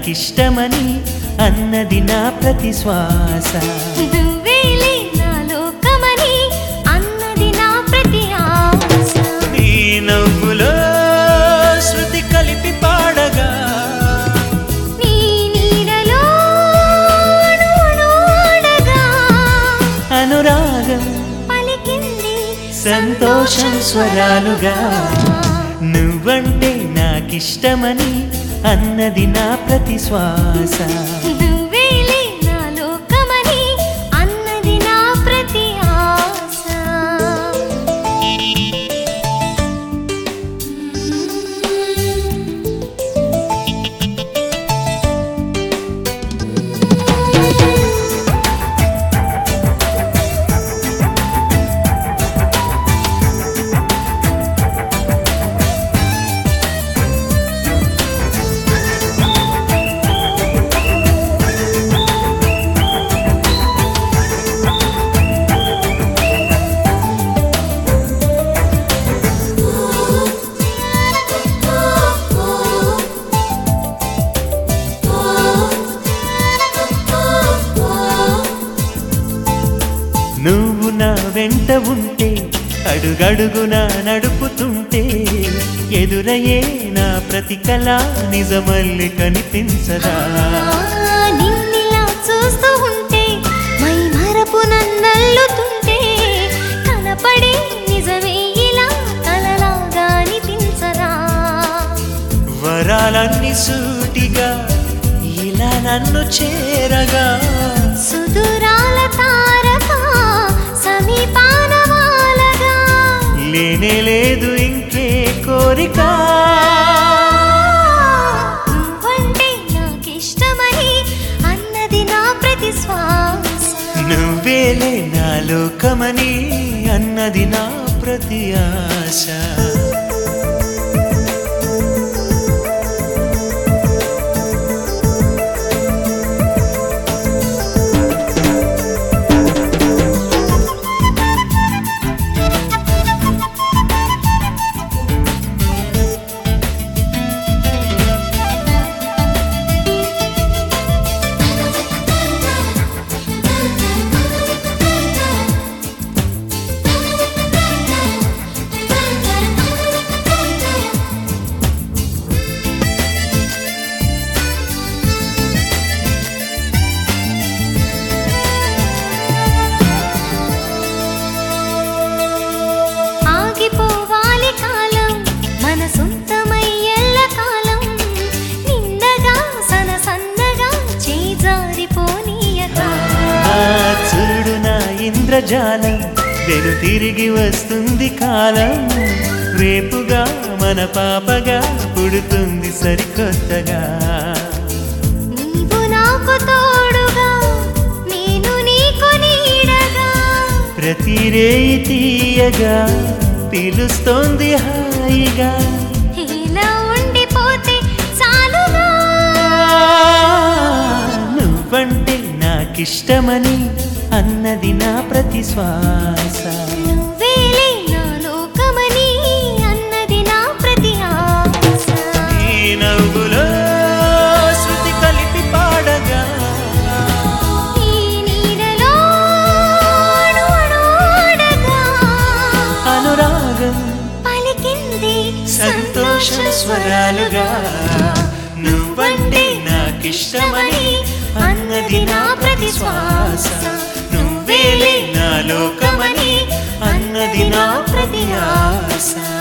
నాకిష్టమని అన్నది నా ప్రతి శ్వాస. నువ్వేలే నా లోకమని అన్నది నా ప్రతి ఆశ. నీ నవ్వులో శృతి కలిపి పాడగా నీ నీడలో అణువణువడగా అనురాగం పలికింది సంతోషం స్వరాలుగా. నువ్వంటే నాకిష్టమని అన్నది నా ప్రతి శ్వాస. నువ్వేలే నా లోకమని అన్నది నా ప్రతి ఆశ. నువ్వు నా వెంట ఉంటే అడుగడుగునా నడుపుతుంటే ఎదురయ్యే నా ప్రతి కళ నిజమల్లి కనిపించదా. నిన్నిలా చూస్తూ ఉంటే మై మరపు నన్నల్లుతుంటే కనపడే నిజమే ఇలా కలలాగా అనిపించరా. వరాలన్నీ సూటిగా ఇలా నన్ను చేరగా సుదూరాల తారక సమీపాన వాలగా లేనే లేదు ఇంకే కోరిక. నువ్వంటే నాకిష్టమని అన్నది నా ప్రతి శ్వాస. నువ్వేలే నా లోకమని అన్నది నా ప్రతి ఆశ. ఆగిపోవాలి కాలం మన సొంతమై ఎల్లకాలం నిండగా సన్నగా చేజారిపోనీయక. చూడు నా ఇంద్రజాలం వెను తిరిగి వస్తుంది కాలం. రేపుగా మన పాపగా పుడుతుంది సరికొత్తగా. నీవు నాకు తోడుగా నేను నీకు నీడగా ప్రతి రేయి తీయగా పిలుస్తోంది హాయిగా. ఇలా ఉండిపోతే చాలుగా. నువ్వంటే నాకిష్టమని అన్నది నా ప్రతి శ్వాస. నువ్వేలే నా లోకమని అన్నది నా ప్రతి ఆశ. నీ నవ్వులో శృతి కలిపి పాడగా ఈ నీడలో అణువణువడగా అనురాగం పలికింది సంతోషం స్వరాలుగా. నువ్వంటే నాకిష్టమని అన్నది నా ప్రతి శ్వాస. నువ్వేలే నా లోకమని అన్నది నా ప్రతి ఆశ.